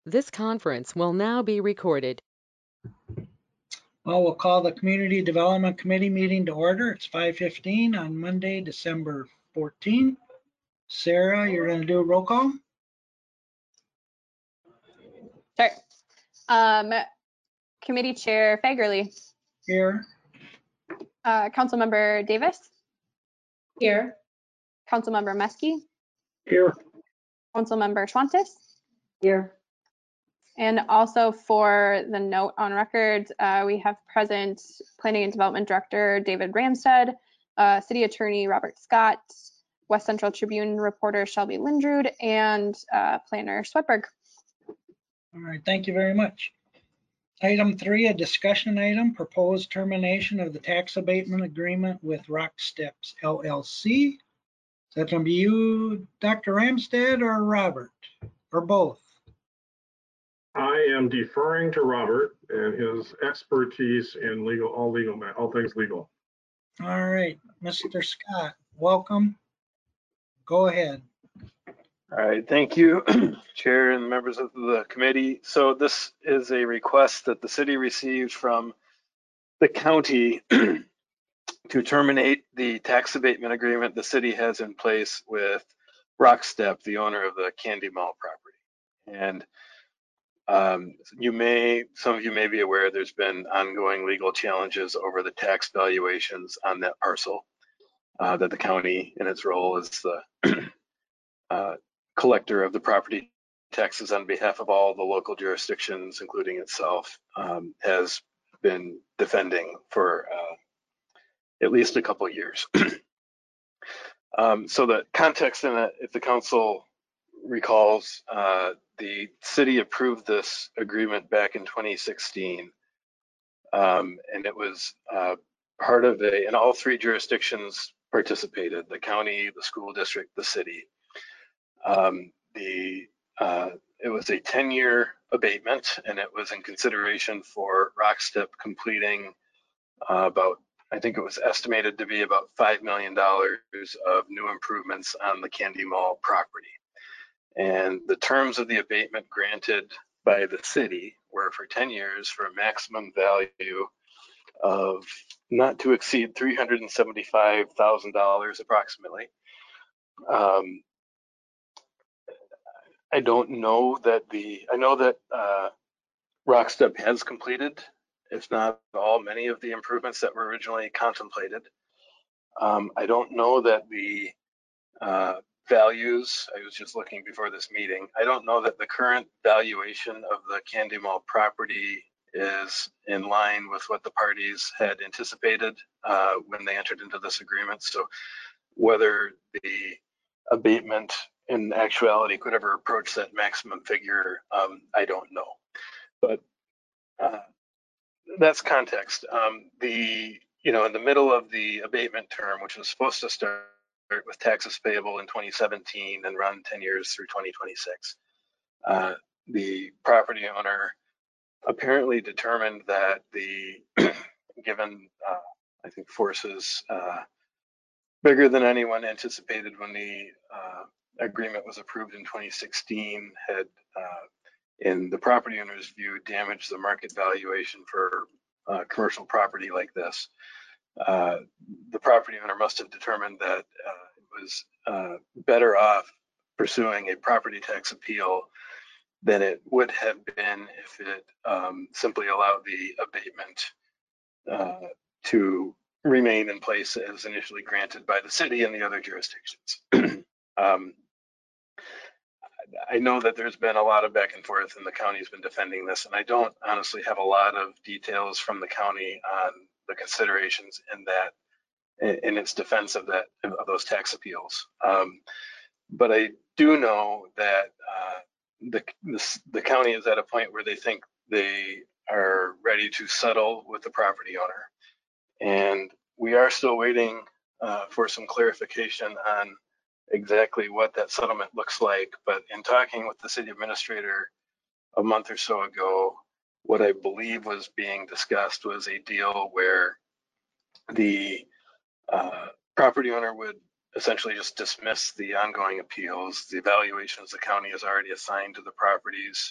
This conference will now be recorded. Well, we'll call the Community Development Committee meeting to order. It's 5:15 on Monday, December 14. Sarah, you're going to do a roll call? Sure. Committee Chair Fagerly. Here. Councilmember Davis. Here. Councilmember Meske. Here. Councilmember Schwantes. Here. And also for the note on record, we have present Planning and Development Director David Ramstad, City Attorney Robert Scott, West Central Tribune reporter Shelby Lindrud, and Planner Swedberg. All right, thank you very much. Item 3, a discussion item, proposed termination of the tax abatement agreement with Rock Steps LLC. Is that going to be you, Dr. Ramstad, or Robert, or both? I am deferring to Robert and his expertise in all things legal. All right, Mr. Scott, welcome. Go ahead. All right, thank you, Chair and members of the committee. So this is a request that the city received from the county to terminate the tax abatement agreement the city has in place with Rockstep, the owner of the Candy Mall property. And some of you may be aware there's been ongoing legal challenges over the tax valuations on that parcel that the county, in its role as the collector of the property taxes on behalf of all the local jurisdictions, including itself, has been defending for at least a couple of years. So the context in it, if the council recalls, the city approved this agreement back in 2016, and it was part of and all three jurisdictions participated: the county, the school district, the city. It was a 10-year abatement, and it was in consideration for Rockstep completing about, I think it was estimated to be about $5 million of new improvements on the Candy Mall property. And the terms of the abatement granted by the city were for 10 years for a maximum value of not to exceed $375,000 approximately. I don't know that I know that Rockstep has completed, if not all, many of the improvements that were originally contemplated. I don't know that the values, I was just looking before this meeting, I don't know that the current valuation of the Candy Mall property is in line with what the parties had anticipated when they entered into this agreement. So whether the abatement in actuality could ever approach that maximum figure, I don't know. But that's context. In the middle of the abatement term, which was supposed to start with taxes payable in 2017 and run 10 years through 2026, the property owner apparently determined that given I think forces bigger than anyone anticipated when the agreement was approved in 2016 had, in the property owner's view, damaged the market valuation for commercial property like this. The property owner must have determined that it was better off pursuing a property tax appeal than it would have been if it simply allowed the abatement to remain in place as initially granted by the city and the other jurisdictions. I know that there's been a lot of back and forth and the county's been defending this, and I don't honestly have a lot of details from the county on the considerations in its defense of those tax appeals. But I do know that the county is at a point where they think they are ready to settle with the property owner. And we are still waiting for some clarification on exactly what that settlement looks like. But in talking with the city administrator a month or so ago, what I believe was being discussed was a deal where the property owner would essentially just dismiss the ongoing appeals, the evaluations the county has already assigned to the properties,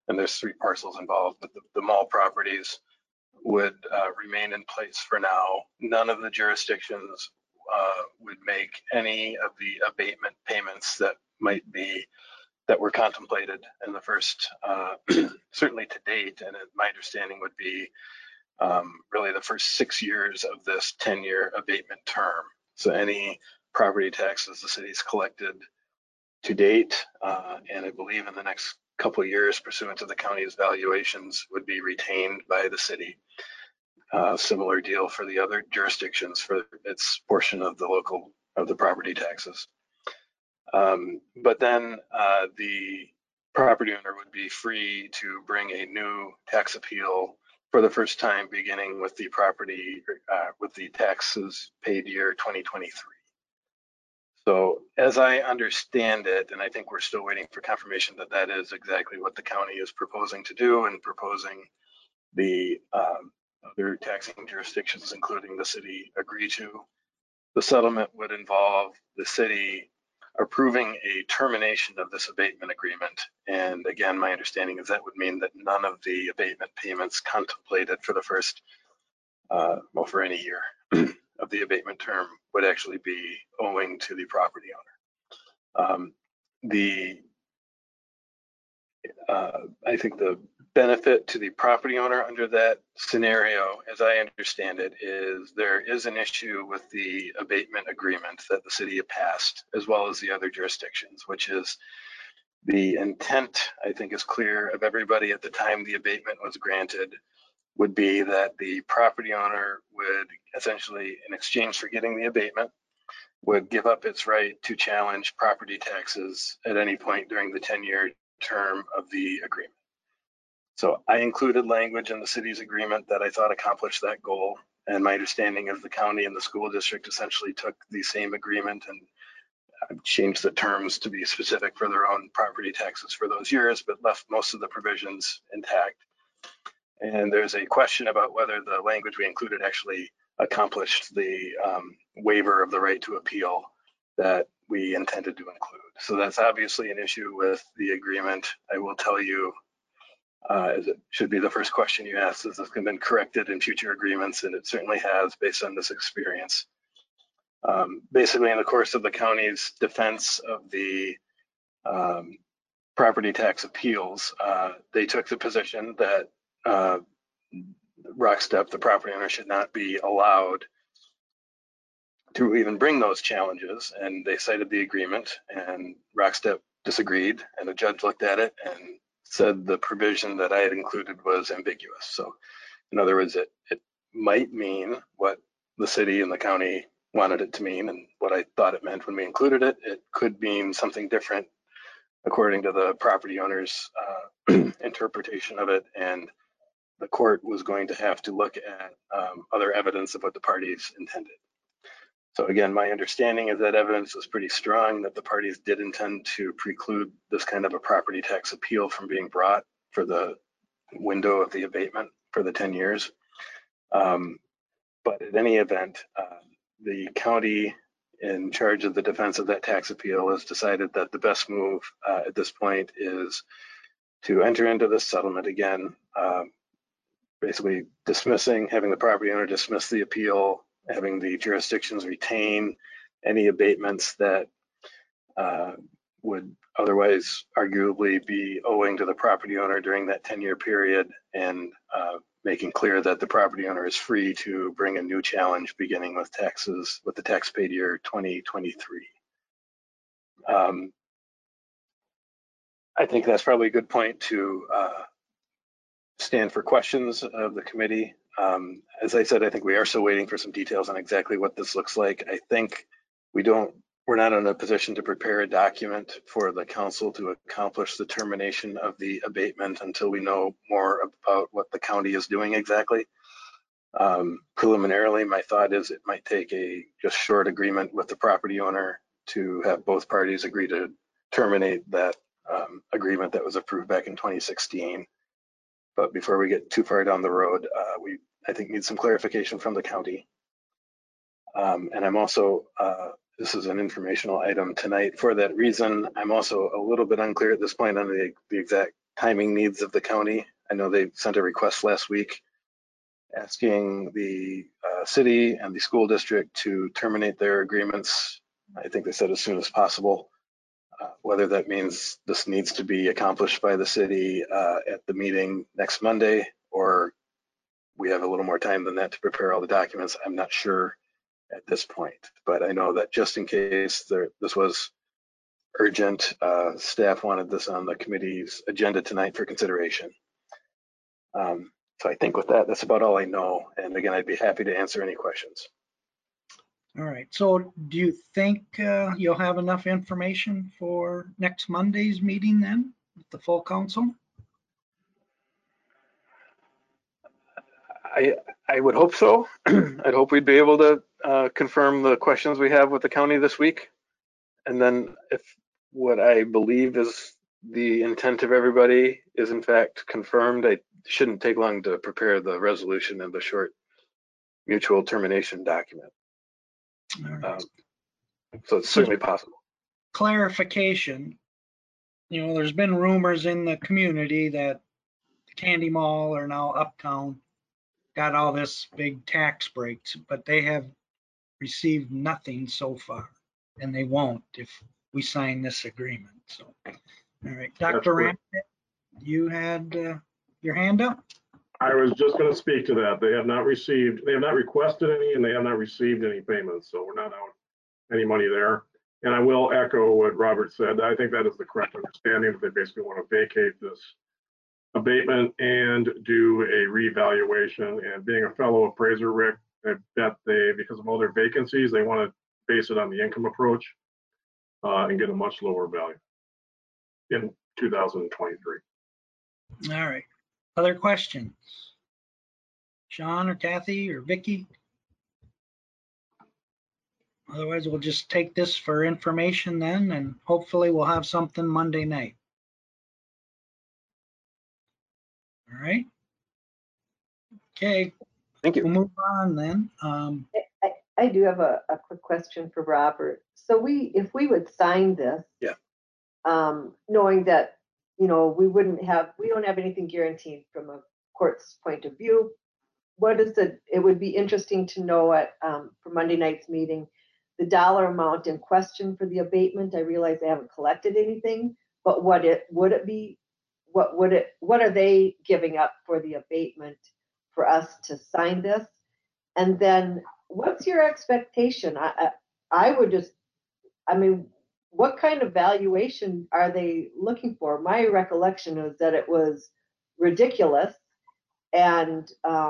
and there's 3 parcels involved, but the mall properties would remain in place for now. None of the jurisdictions would make any of the abatement payments that were contemplated in the first, certainly to date, and my understanding would be really the first 6 years of this 10-year abatement term. So any property taxes the city's collected to date, and I believe in the next couple of years pursuant to the county's valuations, would be retained by the city. Similar deal for the other jurisdictions for its portion of the property taxes. But then the property owner would be free to bring a new tax appeal for the first time, beginning with the with the taxes paid year 2023. So as I understand it, and I think we're still waiting for confirmation that that is exactly what the county is proposing to do, and proposing the other taxing jurisdictions, including the city, agree to. The settlement would involve the city approving a termination of this abatement agreement. And again, my understanding is that would mean that none of the abatement payments contemplated for the first, for any year of the abatement term would actually be owing to the property owner. I think the benefit to the property owner under that scenario, as I understand it, is there is an issue with the abatement agreement that the city had passed, as well as the other jurisdictions, which is the intent, I think, is clear of everybody at the time the abatement was granted, would be that the property owner would essentially, in exchange for getting the abatement, would give up its right to challenge property taxes at any point during the 10-year term of the agreement. So I included language in the city's agreement that I thought accomplished that goal. And my understanding is the county and the school district essentially took the same agreement and changed the terms to be specific for their own property taxes for those years, but left most of the provisions intact. And there's a question about whether the language we included actually accomplished the waiver of the right to appeal that we intended to include. So that's obviously an issue with the agreement. I will tell you, as it should be the first question you asked, has this been corrected in future agreements? And it certainly has, based on this experience. Basically, in the course of the county's defense of the property tax appeals, they took the position that Rockstep, the property owner, should not be allowed to even bring those challenges. And they cited the agreement, and Rockstep disagreed, and the judge looked at it and said the provision that I had included was ambiguous. So in other words, it might mean what the city and the county wanted it to mean, and what I thought it meant when we included it. It could mean something different according to the property owner's interpretation of it, and the court was going to have to look at other evidence of what the parties intended. So again, my understanding is that evidence was pretty strong that the parties did intend to preclude this kind of a property tax appeal from being brought for the window of the abatement for the 10 years. But in any event, the county in charge of the defense of that tax appeal has decided that the best move at this point is to enter into this settlement again, basically having the property owner dismiss the appeal, having the jurisdictions retain any abatements that would otherwise arguably be owing to the property owner during that 10-year period, and making clear that the property owner is free to bring a new challenge beginning with taxes, with the tax paid year 2023. I think that's probably a good point to stand for questions of the committee. As I said, I think we are still waiting for some details on exactly what this looks like. I think we're not in a position to prepare a document for the council to accomplish the termination of the abatement until we know more about what the county is doing exactly. Preliminarily, my thought is it might take a just short agreement with the property owner to have both parties agree to terminate that agreement that was approved back in 2016. But before we get too far down the road, we, I think, need some clarification from the county. And I'm also, this is an informational item tonight. For that reason, I'm also a little bit unclear at this point on the exact timing needs of the county. I know they sent a request last week asking the city and the school district to terminate their agreements. I think they said as soon as possible. Whether that means this needs to be accomplished by the city at the meeting next Monday, or we have a little more time than that to prepare all the documents, I'm not sure at this point. But I know that just in case this was urgent, staff wanted this on the committee's agenda tonight for consideration. So I think with that, that's about all I know. And again, I'd be happy to answer any questions. All right, so do you think you'll have enough information for next Monday's meeting then, with the full council? I would hope so. I'd hope we'd be able to confirm the questions we have with the county this week. And then if what I believe is the intent of everybody is in fact confirmed, it shouldn't take long to prepare the resolution and the short mutual termination document. All right. So it's certainly possible. Clarification, there's been rumors in the community that the Candy Mall or now Uptown got all this big tax breaks, but they have received nothing so far, and they won't if we sign this agreement. So, all right, Dr. Ramsted, you had your hand up? I was just going to speak to that. They have not requested any, and they have not received any payments, so we're not out any money there. And I will echo what Robert said. I think that is the correct understanding, that they basically want to vacate this abatement and do a reevaluation. And being a fellow appraiser, Rick, I bet because of all their vacancies, they want to base it on the income approach and get a much lower value in 2023. All right. Other questions? Sean or Kathy or Vicky? Otherwise, we'll just take this for information then, and hopefully we'll have something Monday night. All right. Okay. Thank you. We'll move on then. I do have a quick question for Robert. So if we would sign this, yeah, knowing that, we don't have anything guaranteed from a court's point of view. It would be interesting to know for Monday night's meeting, the dollar amount in question for the abatement. I realize they haven't collected anything, but what are they giving up for the abatement for us to sign this? And then what's your expectation? What kind of valuation are they looking for? My recollection is that it was ridiculous and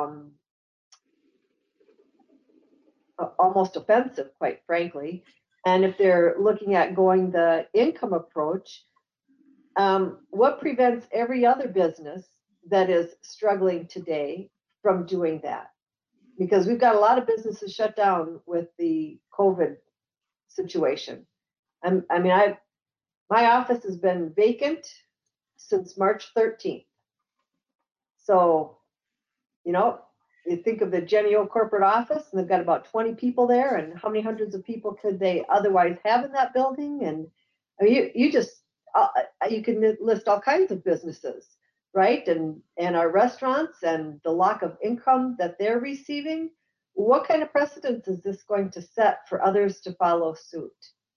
almost offensive, quite frankly. And if they're looking at going the income approach, what prevents every other business that is struggling today from doing that? Because we've got a lot of businesses shut down with the COVID situation. My office has been vacant since March 13th. So, you think of the Genio corporate office, and they've got about 20 people there, and how many hundreds of people could they otherwise have in that building? And you can list all kinds of businesses, right? And our restaurants and the lack of income that they're receiving. What kind of precedent is this going to set for others to follow suit?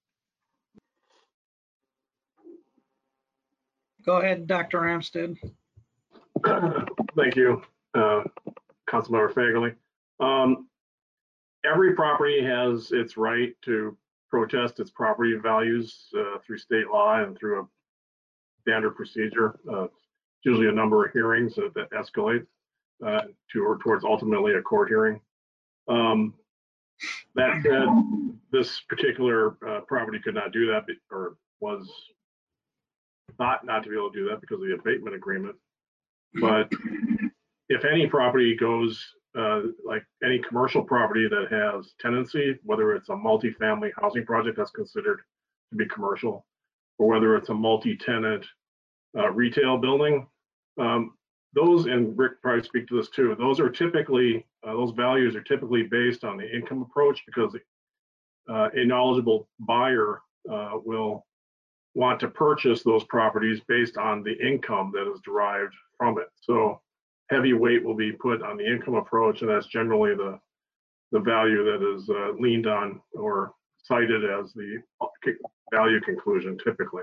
Go ahead, Dr. Ramsted. Thank you, Councilmember Fagerly. Every property has its right to protest its property values through state law and through a standard procedure. Usually a number of hearings that escalate towards ultimately a court hearing. That said, this particular property could not do that, or was thought not to be able to do that because of the abatement agreement. But if any property goes, like any commercial property that has tenancy, whether it's a multi-family housing project that's considered to be commercial, or whether it's a multi-tenant retail building, those, and Rick probably speak to this too, those are typically, those values are typically based on the income approach, because a knowledgeable buyer will want to purchase those properties based on the income that is derived from it. So heavy weight will be put on the income approach, and that's generally the value that is leaned on or cited as the value conclusion typically.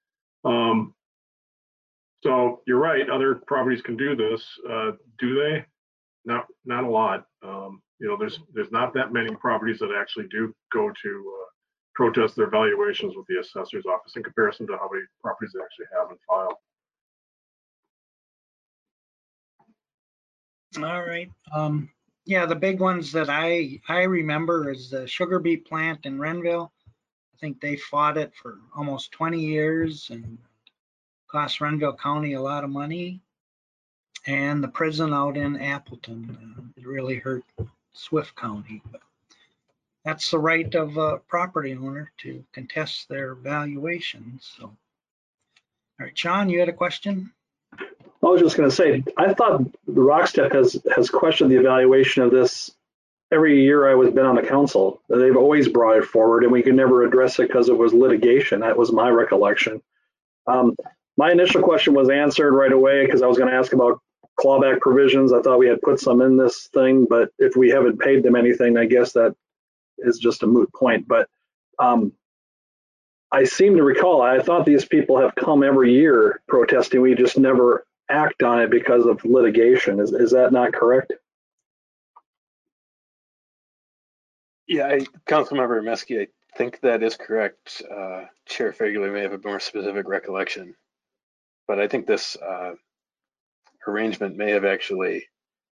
So you're right, other properties can do this. Do they? Not a lot. You know, there's not that many properties that actually do go to protest their valuations with the assessor's office in comparison to how many properties they actually have in file. All right. Yeah, the big ones that I remember is the sugar beet plant in Renville. I think they fought it for almost 20 years and cost Renville County a lot of money. And the prison out in Appleton, it really hurt Swift County. But that's the right of a property owner to contest their valuations. So, all right, Sean, you had a question? I was just going to say, I thought the Rockstep has questioned the evaluation of this every year I was been on the council. They've always brought it forward, and we could never address it because it was litigation. That was my recollection. My initial question was answered right away because I was going to ask about clawback provisions. I thought we had put some in this thing, but if we haven't paid them anything, I guess that is just a moot point. But I seem to recall, I thought these people have come every year protesting. We just never act on it because of litigation. Is that not correct? Yeah, Councilmember Meske, I think that is correct. Chair Fagerly may have a more specific recollection, but I think this arrangement may have actually,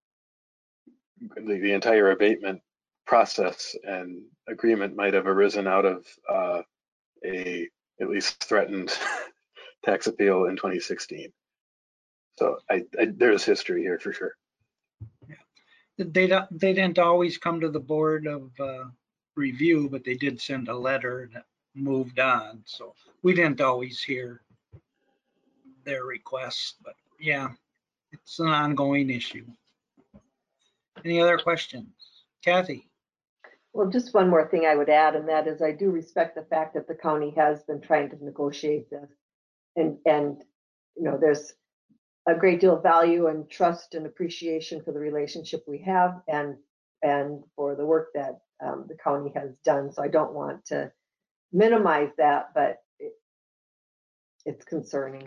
the entire abatement process and agreement might have arisen out of a at least threatened tax appeal in 2016. So there's history here for sure. They didn't always come to the board of review, but they did send a letter that moved on. So we didn't always hear their requests, but yeah, it's an ongoing issue. Any other questions? Kathy? Well, just one more thing I would add, and that is I do respect the fact that the county has been trying to negotiate this. And you know, there's a great deal of value and trust and appreciation for the relationship we have and for the work that the county has done. So I don't want to minimize that, but it's concerning.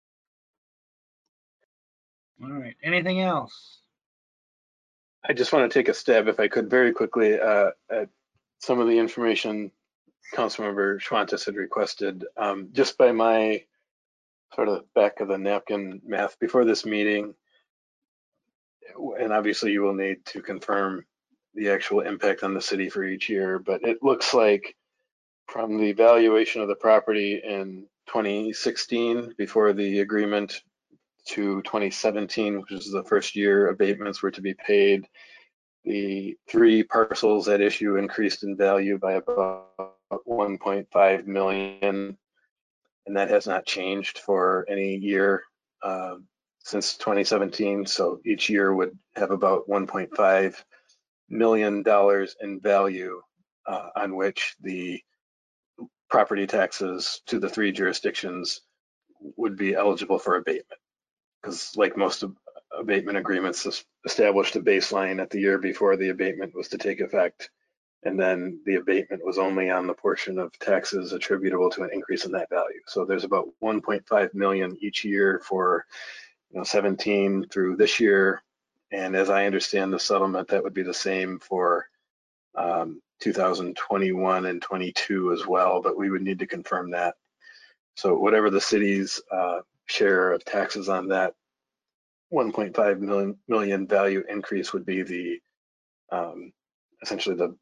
All right, anything else? I just want to take a stab, if I could, very quickly at some of the information Councilmember Schwantes had requested. Just by my sort of back of the napkin math before this meeting, and obviously you will need to confirm the actual impact on the city for each year, but it looks like from the valuation of the property in 2016 before the agreement to 2017, which is the first year abatements were to be paid, the 3 parcels at issue increased in value by about 1.5 million, and that has not changed for any year since 2017. So each year would have about $1.5 million in value on which the property taxes to the 3 jurisdictions would be eligible for abatement. Because like most abatement agreements, established a baseline at the year before the abatement was to take effect, and then the abatement was only on the portion of taxes attributable to an increase in that value. So there's about 1.5 million each year for 17 through this year, and as I understand the settlement, that would be the same for 2021 and 22 as well, but we would need to confirm that. So whatever the city's share of taxes on that 1.5 million value increase would be the essentially the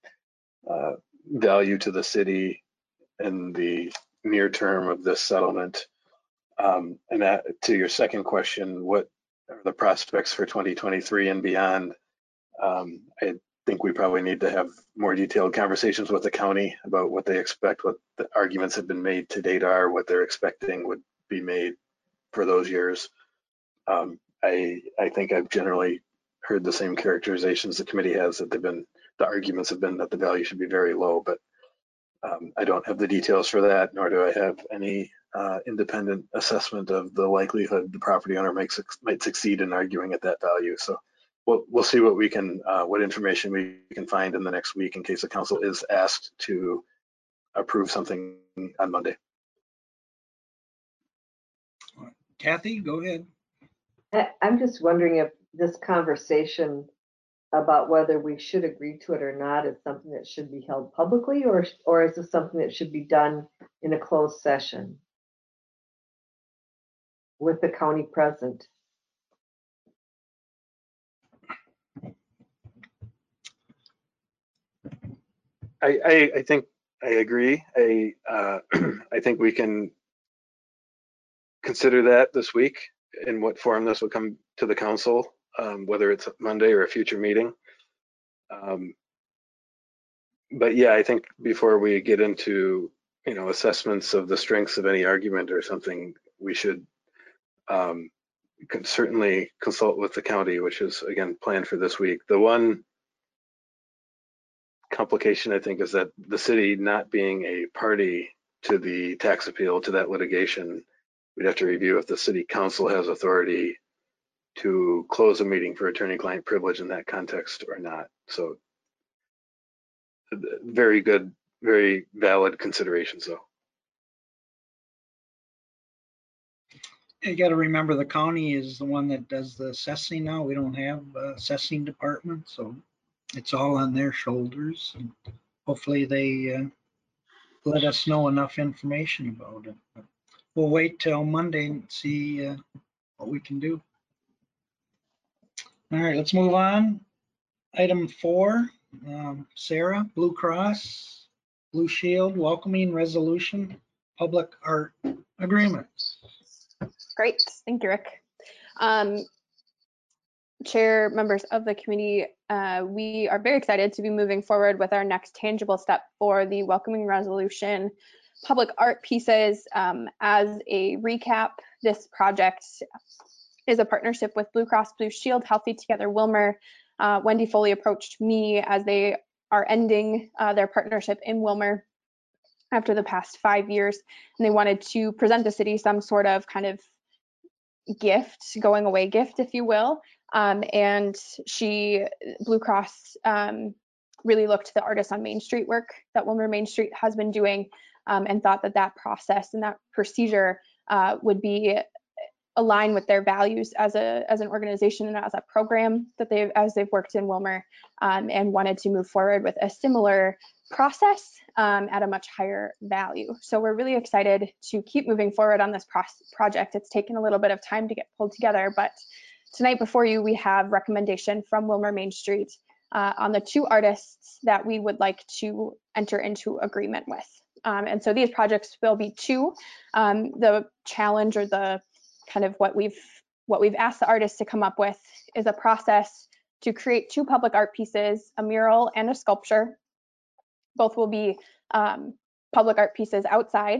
value to the city in the near term of this settlement. And that, to your second question, what are the prospects for 2023 and beyond? I think we probably need to have more detailed conversations with the county about what they expect, what the arguments have been made to date are, what they're expecting would be made for those years. I think I've generally heard the same characterizations the committee has, that the arguments have been that the value should be very low, but I don't have the details for that, nor do I have any independent assessment of the likelihood the property owner might succeed in arguing at that value. So we'll see what we can, what information we can find in the next week in case the council is asked to approve something on Monday. Kathy, go ahead. I'm just wondering if this conversation about whether we should agree to it or not is something that should be held publicly, or is this something that should be done in a closed session with the county present? I think I agree. I think we can consider that this week, in what form this will come to the council, whether it's Monday or a future meeting. But yeah, I think before we get into assessments of the strengths of any argument or something, we should certainly consult with the county, which is again planned for this week. The one complication I think is that the city not being a party to the tax appeal, to that litigation, we'd have to review if the city council has authority to close a meeting for attorney-client privilege in that context or not. So very good, very valid considerations though. You got to remember the county is the one that does the assessing now. We don't have a assessing department, so it's all on their shoulders. And hopefully they let us know enough information about it. But we'll wait till Monday and see what we can do. All right, let's move on. Item 4, Sarah, Blue Cross Blue Shield welcoming resolution, public art agreement. Great, thank you, Rick. Chair, members of the committee, we are very excited to be moving forward with our next tangible step for the welcoming resolution public art pieces. As a recap, this project is a partnership with Blue Cross Blue Shield, Healthy Together Willmar. Wendy Foley approached me as they are ending their partnership in Willmar after the past 5 years, and they wanted to present the city some sort of kind of gift, going away gift, if you will. And Blue Cross really looked to the Artists on Main Street work that Willmar Main Street has been doing, and thought that process and that procedure would be aligned with their values as an organization and as a program that they've worked in Willmar, and wanted to move forward with a similar process at a much higher value. So we're really excited to keep moving forward on this project. It's taken a little bit of time to get pulled together, but tonight before you, we have recommendation from Willmar Main Street on the 2 artists that we would like to enter into agreement with. And so these projects will be 2. The challenge, or the kind of what we've asked the artists to come up with, is a process to create 2 public art pieces, a mural and a sculpture. Both will be public art pieces outside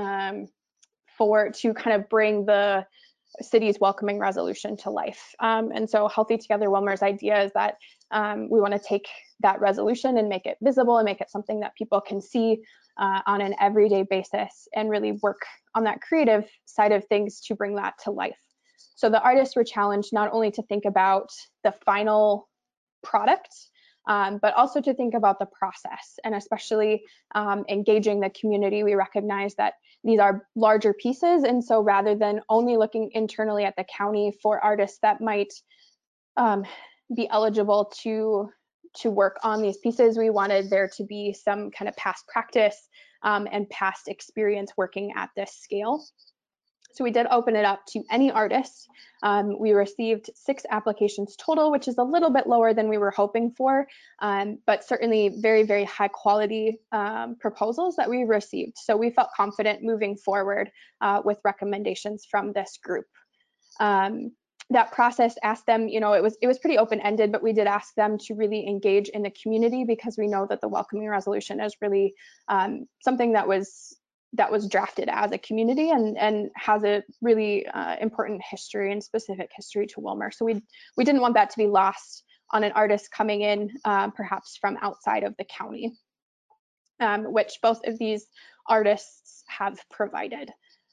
to kind of bring the city's welcoming resolution to life. And so Healthy Together Willmar's idea is that we want to take that resolution and make it visible and make it something that people can see on an everyday basis, and really work on that creative side of things to bring that to life. So the artists were challenged not only to think about the final product, but also to think about the process, and especially engaging the community. We recognize that these are larger pieces, and so rather than only looking internally at the county for artists that might be eligible to work on these pieces, we wanted there to be some kind of past practice and past experience working at this scale. So we did open it up to any artist. We received 6 applications total, which is a little bit lower than we were hoping for, but certainly very, very high quality proposals that we received. So we felt confident moving forward with recommendations from this group. That process asked them, it was pretty open-ended, but we did ask them to really engage in the community, because we know that the welcoming resolution is really something that was drafted as a community and has a really important history and specific history to Willmar. So we didn't want that to be lost on an artist coming in perhaps from outside of the county. which both of these artists have provided.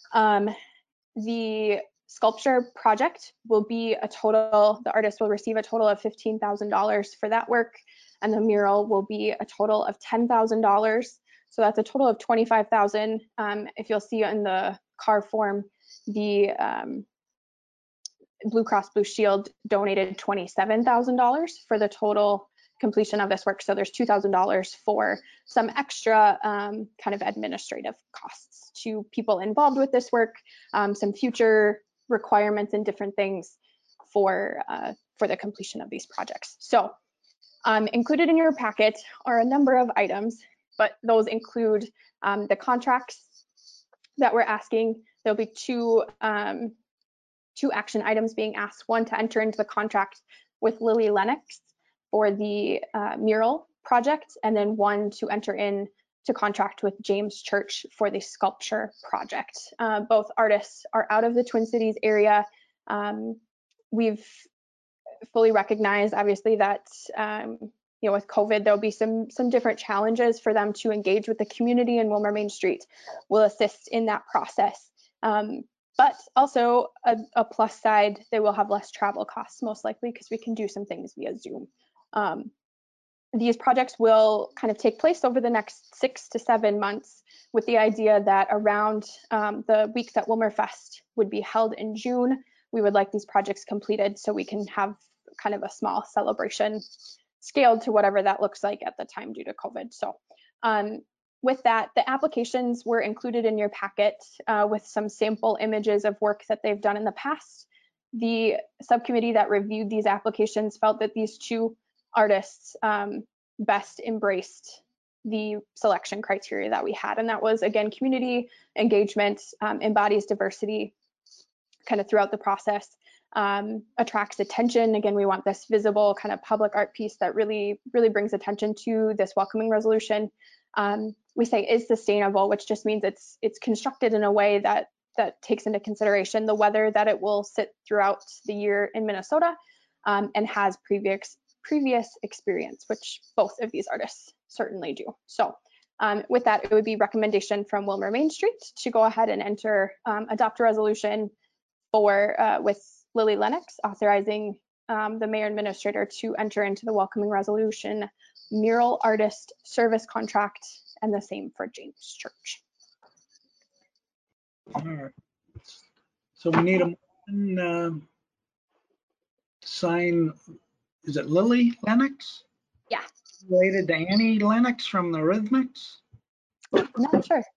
The sculpture project will be the artist will receive a total of $15,000 for that work, and the mural will be a total of $10,000. So that's a total of $25,000. If you'll see in the CAR form, the Blue Cross Blue Shield donated $27,000 for the total completion of this work. So there's $2,000 for some extra kind of administrative costs to people involved with this work, some future requirements and different things for the completion of these projects. So included in your packet are a number of items, but those include the contracts that we're asking. There'll be two action items being asked. One, to enter into the contract with Lily Lennox for the mural project, and then one to enter into contract with James Church for the sculpture project. Both artists are out of the Twin Cities area. We've fully recognized, obviously, that with COVID, there'll be some different challenges for them to engage with the community, and Willmar Main Street will assist in that process. But also a plus side, they will have less travel costs, most likely, because we can do some things via Zoom. These projects will kind of take place over the next 6 to 7 months, with the idea that around the week that Willmar Fest would be held in June, we would like these projects completed so we can have kind of a small celebration scaled to whatever that looks like at the time due to COVID. So with that, the applications were included in your packet with some sample images of work that they've done in the past. The subcommittee that reviewed these applications felt that these two artists best embraced the selection criteria that we had. And that was, again, community engagement, embodies diversity kind of throughout the process, attracts attention. Again, we want this visible kind of public art piece that really brings attention to this welcoming resolution. We say is sustainable, which just means it's constructed in a way that takes into consideration the weather that it will sit throughout the year in Minnesota, and has previous experience, which both of these artists certainly do. So with that, it would be recommendation from Willmar Main Street to go ahead and adopt a resolution with Lily Lennox, authorizing the mayor administrator to enter into the welcoming resolution mural artist service contract, and the same for James Church. All right. So we need a motion to sign, is it Lily Lennox? Yeah. Related to Annie Lennox from the Rhythmics? Not sure.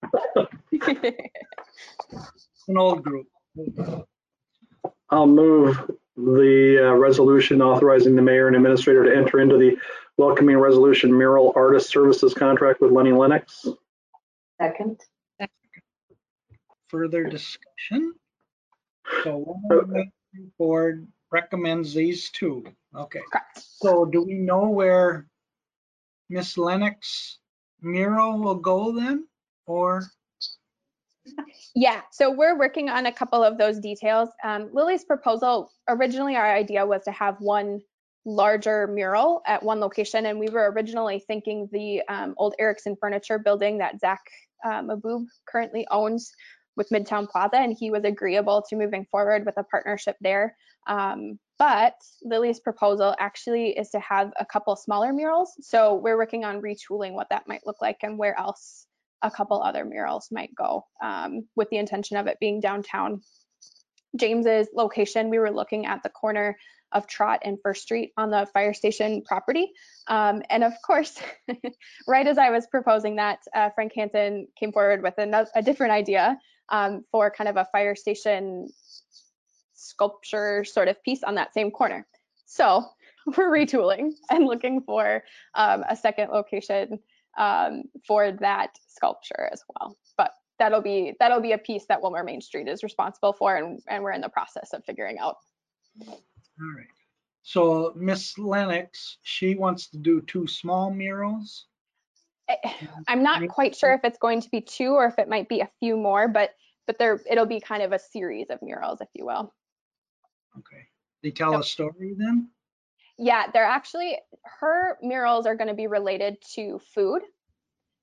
An old group. I'll move the resolution authorizing the mayor and administrator to enter into the welcoming resolution mural artist services contract with Lenny Lennox. Second. Further discussion? So Willmar board recommends these two. Okay. Correct. So do we know where Miss Lennox mural will go then, or? Yeah, so we're working on a couple of those details. Lily's proposal, originally our idea was to have one larger mural at one location, and we were originally thinking the old Erickson Furniture building that Zach Maboob currently owns with Midtown Plaza, and he was agreeable to moving forward with a partnership there. But Lily's proposal actually is to have a couple smaller murals. So we're working on retooling what that might look like and where else a couple other murals might go, with the intention of it being downtown. James's location, we were looking at the corner of Trott and First Street on the fire station property. And of course, right as I was proposing that, Frank Hansen came forward with a different idea for kind of a fire station sculpture sort of piece on that same corner. So we're retooling and looking for a second location for that sculpture as well. But that'll be a piece that Willmar Main Street is responsible for, and we're in the process of figuring out. All right. So Miss Lennox, she wants to do two small murals. I'm not quite sure if it's going to be two or if it might be a few more, but it'll be kind of a series of murals, if you will. Okay. They tell a story then? Yeah, they're actually, her murals are going to be related to food.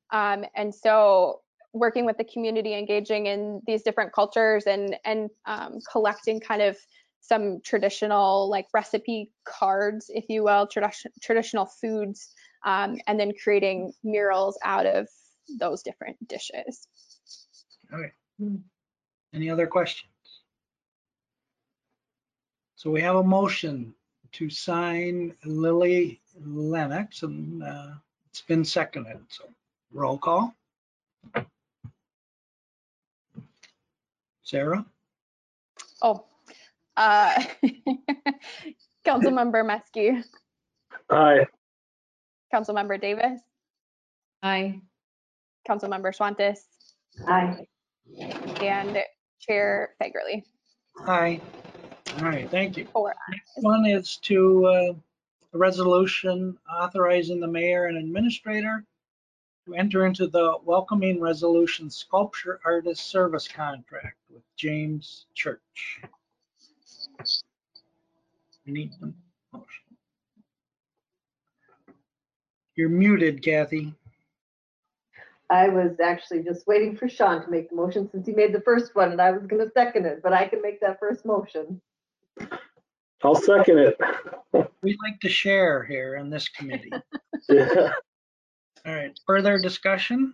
And so working with the community, engaging in these different cultures and collecting kind of some traditional like recipe cards, if you will, traditional foods, and then creating murals out of those different dishes. Okay. Any other questions? So we have a motion to sign Lily Lennox, and it's been seconded. So roll call. Sarah? Oh, Councilmember Meske, Aye. Councilmember Davis, Aye. Councilmember Schwantes, Aye. and Chair Fagerly. Aye. All right, thank you. 4 Next one is to a resolution authorizing the mayor and administrator to enter into the welcoming resolution sculpture artist service contract with James Church. We need the motion. You're muted, Kathy. I was actually just waiting for Sean to make the motion since he made the first one and I was going to second it, but I can make that first motion. I'll second it. We like to share here in this committee. Yeah. All right, further discussion?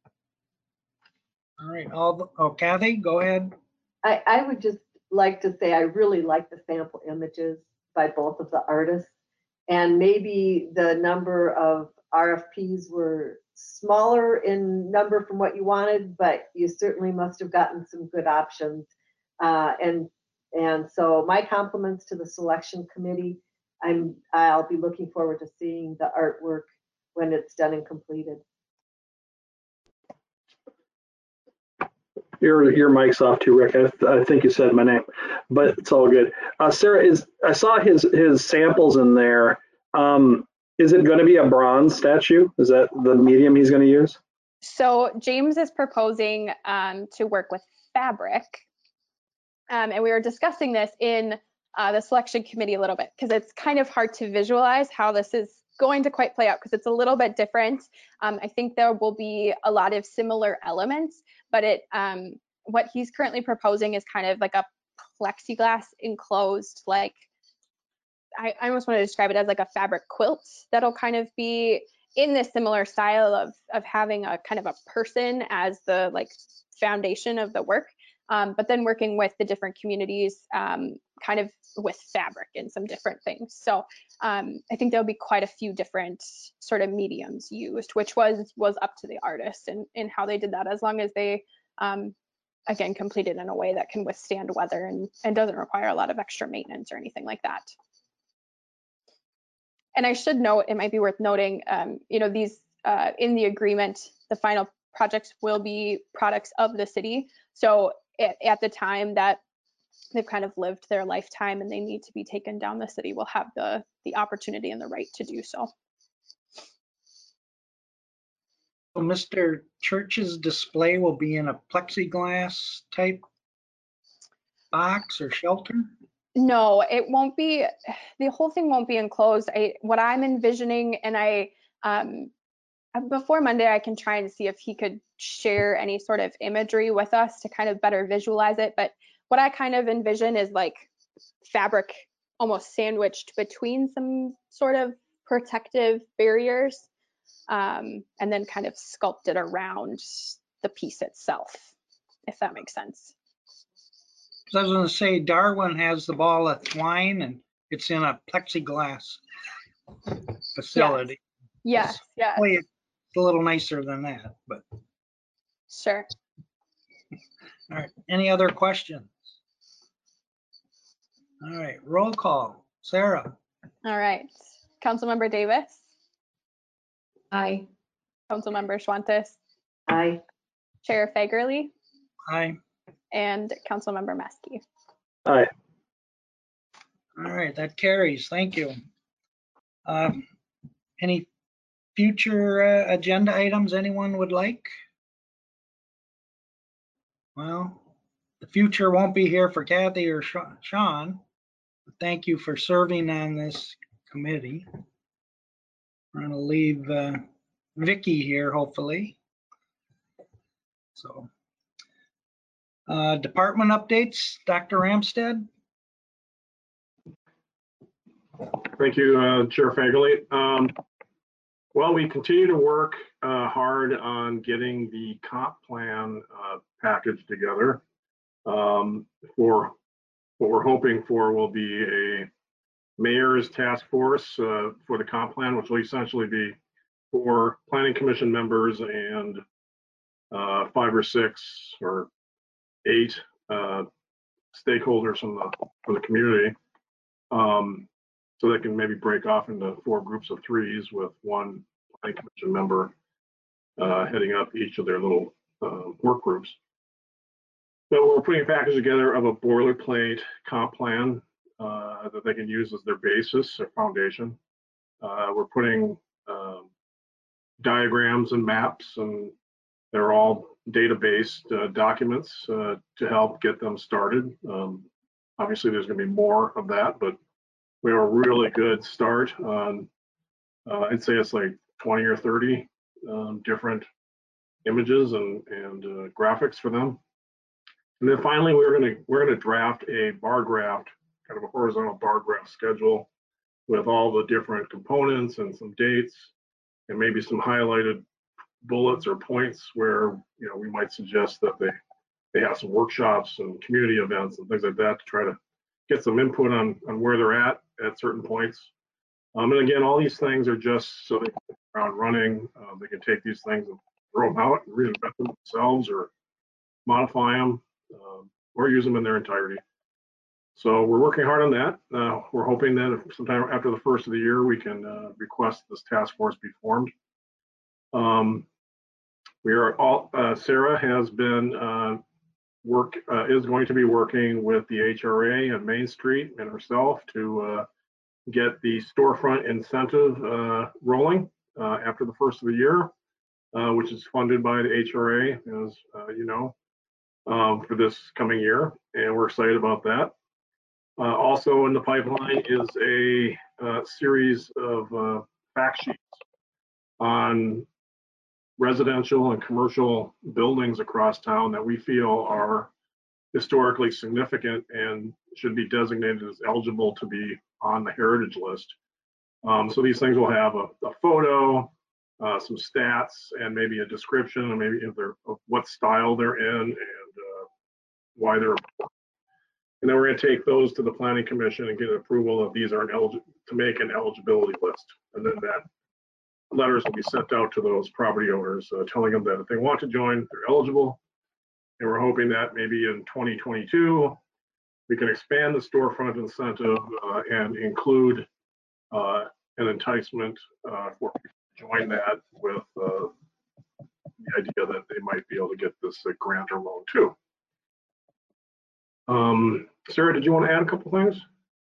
All right, Kathy, go ahead. I would just like to say I really like the sample images by both of the artists. And maybe the number of RFPs were smaller in number from what you wanted, but you certainly must have gotten some good options. And so my compliments to the selection committee. I'll be looking forward to seeing the artwork when it's done and completed. Your mic's off too, Rick. I think you said my name, but it's all good. Sarah, I saw his samples in there. Is it going to be a bronze statue? Is that the medium he's going to use? So James is proposing to work with fabric. And we were discussing this in the selection committee a little bit because it's kind of hard to visualize how this is going to quite play out because it's a little bit different. I think there will be a lot of similar elements, but what he's currently proposing is kind of like a plexiglass enclosed, like I almost want to describe it as like a fabric quilt that'll kind of be in this similar style of having a kind of a person as the like foundation of the work, but then working with the different communities kind of with fabric and some different things. So I think there'll be quite a few different sort of mediums used, which was up to the artist and how they did that, as long as they again completed in a way that can withstand weather and doesn't require a lot of extra maintenance or anything like that. And I should note, it might be worth noting, these in the agreement, the final projects will be products of the city. So at the time that they've kind of lived their lifetime and they need to be taken down, the city will have the opportunity and the right to do so. So Mr. Church's display will be in a plexiglass type box or shelter? No, it won't be. The whole thing won't be enclosed. What I'm envisioning, and before Monday, I can try and see if he could share any sort of imagery with us to kind of better visualize it. But what I kind of envision is like fabric almost sandwiched between some sort of protective barriers, and then kind of sculpted around the piece itself, if that makes sense. I was going to say Darwin has the ball of twine and it's in a plexiglass facility. Yes. It's a little nicer than that, but. Sure. All right, any other questions? All right, roll call. Sarah? All right. Councilmember Davis? Aye. Councilmember Schwantes? Aye. Chair Fagerly? Aye. And Councilmember Meske? Aye. All right, that carries. Thank you. Any future agenda items anyone would like? Well, the future won't be here for Kathy or Sean. Thank you for serving on this committee. We're going to leave Vicky here, hopefully. So, department updates, Dr. Ramstad. Thank you, Chair Fagerly. Well, we continue to work hard on getting the comp plan package together for what we're hoping for will be a mayor's task force for the comp plan, which will essentially be for planning commission members and 5 or 6 or 8 stakeholders from the community. So they can maybe break off into 4 groups of 3s with 1 planning commission member heading up each of their little work groups. So we're putting a package together of a boilerplate comp plan that they can use as their basis or foundation. We're putting diagrams and maps, and they're all data-based documents to help get them started. Obviously, there's going to be more of that, but we have a really good start on, I'd say it's like 20 or 30 different images and graphics for them. And then finally, we're gonna draft a bar graph, kind of a horizontal bar graph schedule with all the different components and some dates and maybe some highlighted bullets or points where we might suggest that they have some workshops and community events and things like that to try to get some input on where they're at certain points. And again, all these things are just so they can hit the ground running. They can take these things and throw them out and reinvent them themselves or modify them or use them in their entirety. So we're working hard on that. We're hoping that sometime after the first of the year, we can request this task force be formed. We are all, Sarah has been is going to be working with the HRA and Main Street and herself to get the storefront incentive rolling after the first of the year, which is funded by the HRA, as you know, for this coming year, and we're excited about that. Also in the pipeline is a series of fact sheets on residential and commercial buildings across town that we feel are historically significant and should be designated as eligible to be on the heritage list. So these things will have a photo, some stats, and maybe a description, and maybe of what style they're in and why they're important. And then we're going to take those to the Planning Commission and get approval of these are eligible to make an eligibility list. And then that letters will be sent out to those property owners telling them that if they want to join, they're eligible. And we're hoping that maybe in 2022, we can expand the storefront incentive and include an enticement for people to join that with the idea that they might be able to get this grant or loan too. Sarah, did you want to add a couple things?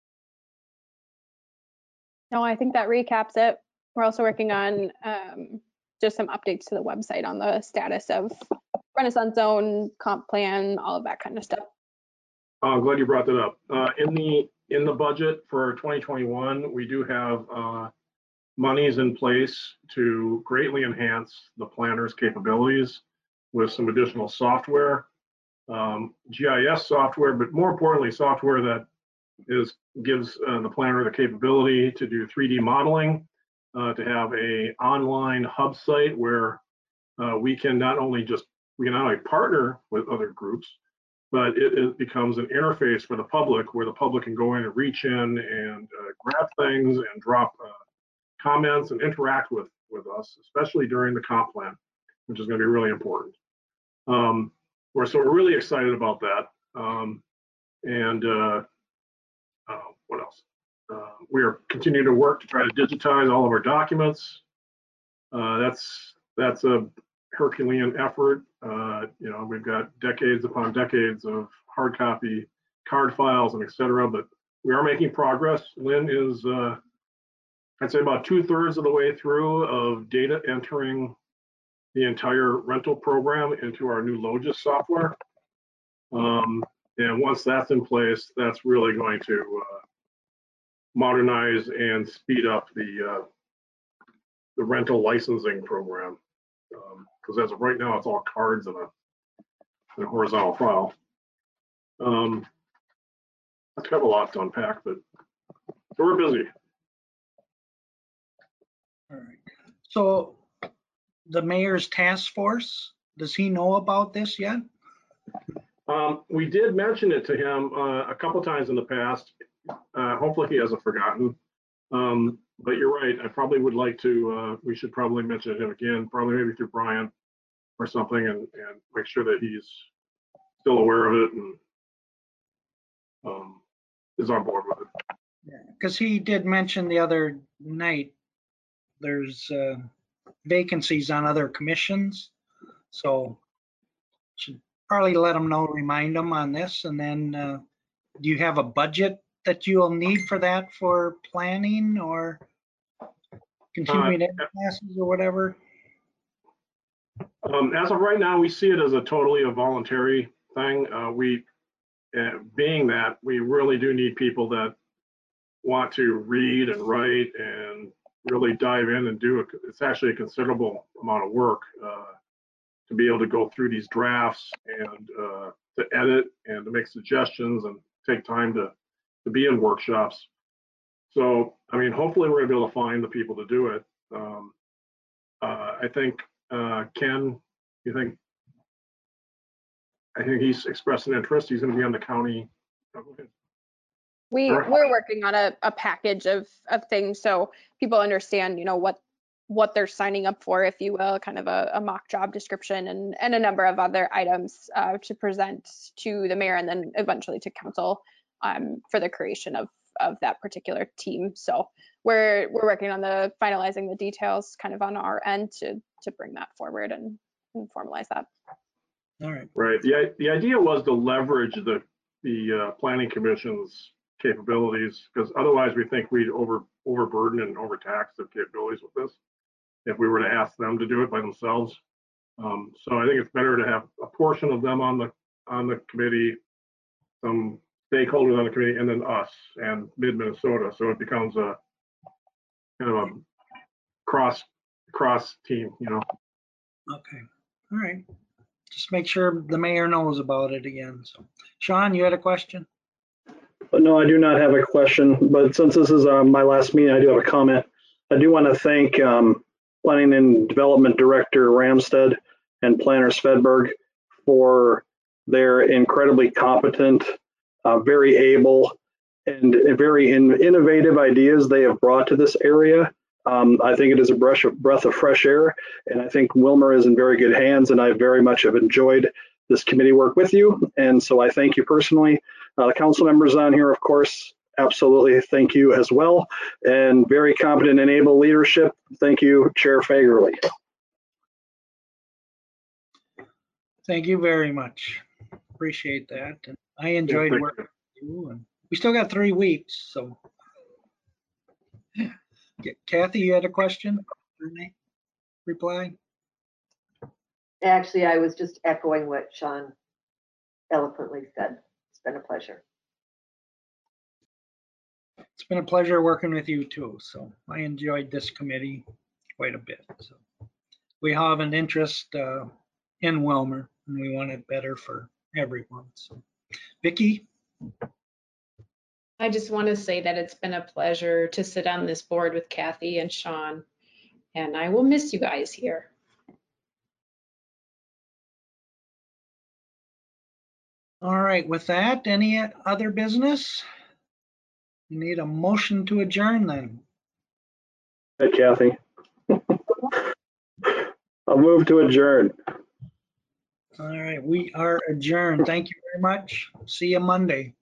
No, I think that recaps it. We're also working on just some updates to the website on the status of Renaissance Zone, comp plan, all of that kind of stuff. I'm glad you brought that up. In the budget for 2021, we do have monies in place to greatly enhance the planner's capabilities with some additional software, GIS software, but more importantly, software that gives the planner the capability to do 3D modeling, to have a online hub site where we can not only partner with other groups, but it becomes an interface for the public where the public can go in and reach in and grab things and drop comments and interact with us, especially during the comp plan, which is going to be really important. So we're really excited about that. What else? We are continuing to work to try to digitize all of our documents. That's a Herculean effort. We've got decades upon decades of hard copy card files and et cetera, but we are making progress. Lynn is, I'd say, about 2/3 of the way through of data entering the entire rental program into our new Logis software. And once that's in place, that's really going to modernize and speed up the rental licensing program. Because as of right now, it's all cards and a in a horizontal file. That's kind of a lot to unpack, but so we're busy. All right. So the mayor's task force, does he know about this yet? We did mention it to him a couple times in the past. Hopefully he hasn't forgotten. But you're right. I probably would like to, we should probably mention him again, probably maybe through Brian or something, and make sure that he's still aware of it and is on board with it. Because he did mention the other night, there's vacancies on other commissions. So should probably let them know, remind them on this. And then do you have a budget that you'll need for that for planning or continuing ed classes or whatever? As of right now, we see it as a totally a voluntary thing. Being that we really do need people that want to read and write and really dive in and do it. It's actually a considerable amount of work to be able to go through these drafts and to edit and to make suggestions and take time to be in workshops. So, I mean, hopefully we're gonna be able to find the people to do it. I think Ken, I think he's expressed an interest. He's gonna be on the county. We're working on a package of things so people understand, you know, what they're signing up for, if you will, kind of a mock job description and a number of other items to present to the mayor and then eventually to council for the creation of that particular team. So we're working on finalizing the details kind of on our end to bring that forward and formalize that. All right. Right. The idea was to leverage the planning commission's capabilities, because otherwise we think we'd overburden and overtax their capabilities with this if we were to ask them to do it by themselves. So I think it's better to have a portion of them on the committee, some stakeholders on the committee, and then us and Mid-Minnesota. So it becomes a kind of a cross team, you know. Okay. All right. Just make sure the mayor knows about it again. So, Sean, you had a question? But no, I do not have a question, but since this is my last meeting, I do have a comment. I do want to thank Planning and Development Director Ramstad and Planner Svedberg for their incredibly competent, very able, and very innovative ideas they have brought to this area. I think it is a breath of fresh air, and I think Willmar is in very good hands, and I very much have enjoyed this committee work with you, and so I thank you personally. The council members on here, of course, absolutely thank you as well, and very competent and able leadership. Thank you, Chair Fagerly. Thank you very much. Appreciate that. And I enjoyed working with you. And we still got 3 weeks, so. Kathy, you had a question? Reply? Actually, I was just echoing what Sean eloquently said. It's been a pleasure. It's been a pleasure working with you too. So I enjoyed this committee quite a bit. So we have an interest in Willmar and we want it better for everyone. So Vicki? I just want to say that it's been a pleasure to sit on this board with Kathy and Sean, and I will miss you guys here. All right, with that, any other business? You need a motion to adjourn then. Hey, Kathy. I'll move to adjourn. All right, we are adjourned. Thank you very much. See you Monday.